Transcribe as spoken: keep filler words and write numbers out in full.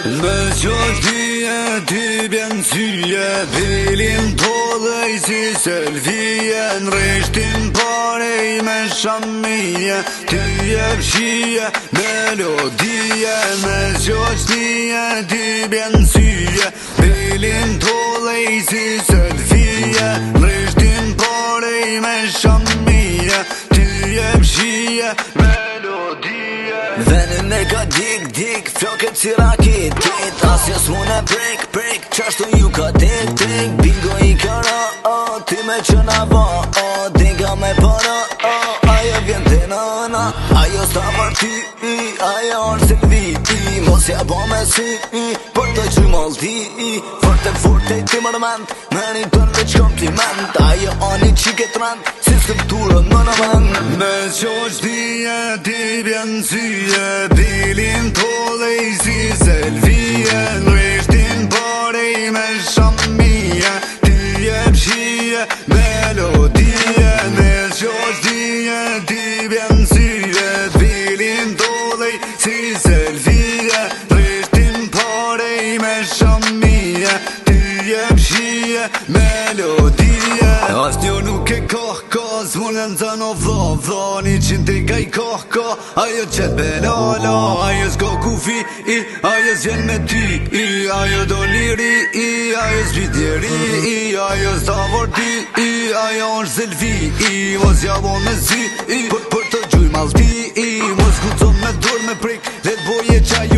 Me qo t'dije ty bjen syje, Bilin t'odhej si selfie, N'rishtin parej me shamije, Ty jep shije, melodije. Me qo t'dije ty bjen syje, Bilin t'odhej si selfie, N'rishtin parej me shamije, Ty jep shije, melodije. Venin e ka dik dik, floket si raketit, Asja s'mune prek prek, qashtu ju ka tek tek. Bingo i kara, oh, ti me qëna va, oh, dinga me para, oh, ajo vjen të nëna, ajo sta për ty, ajo është Silvi, mos ja bo me si, për të që malti, forte forte ti mërment, me një tën veç kompliment, ajo ani qiket rand, si skulpturën më në vend. Me qo t'dije ti bjen syje, Bilin t'odhej si selfie, N'rishtin parej me shamije, Ty jep shije, melodije. Me qo t'dije ti bjen syje, Bilin t'odhej si selfie, N'rishtin parej me shamije, Ty jep shije, melodije. As njo nuk e koh koh, s'munen të në vlo vlo, Një qinte ka i koh koh, ajo qet belala, Ajo s'ko kufi, i, ajo s'vjen me ty, i, Ajo do liri, i, ajo s'vitjeri, i, Ajo s'ta vorti, i, ajo është selfi, i, Mos ja bo me zi, i, për, për të gjuj malti, i, Mos ku me dur me prik, let boje qaj